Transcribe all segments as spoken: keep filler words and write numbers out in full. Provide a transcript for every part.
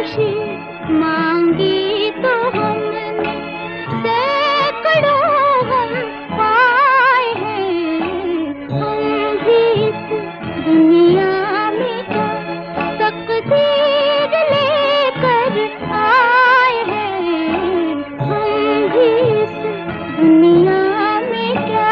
खुशी मांगी तो हमने सैकड़ों हम पाए हैं। हम भी इस दुनिया में क्या तकदीर लेकर आए हैं। हम भी इस दुनिया में क्या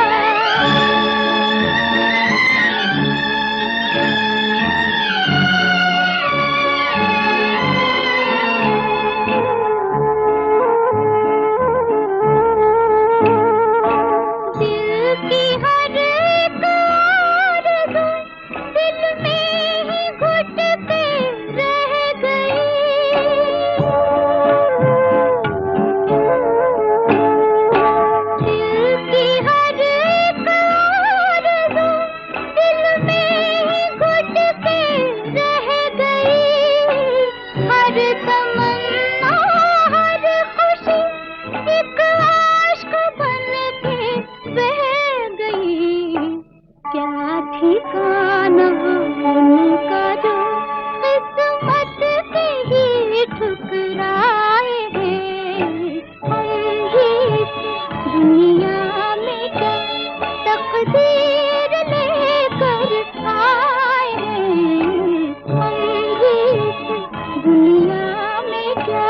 ठिकाना उनका जो किस्मत के ही ठुकराए हैं। हम भी इस दुनिया में क्या तकदीर लेकर आए हैं। हम भी इस दुनिया में क्या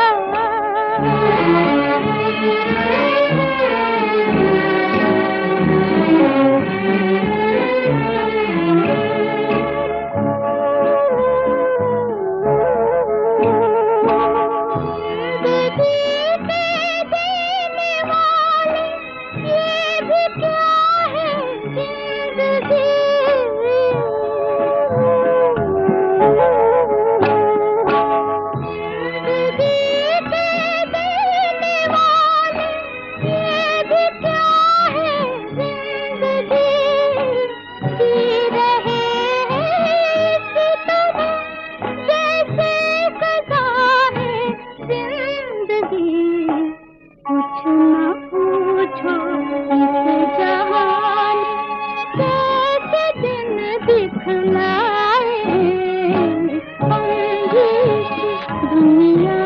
कुछ न पूछो इस जहान कैसे दिन दिखलाए। हम भी इस दुनिया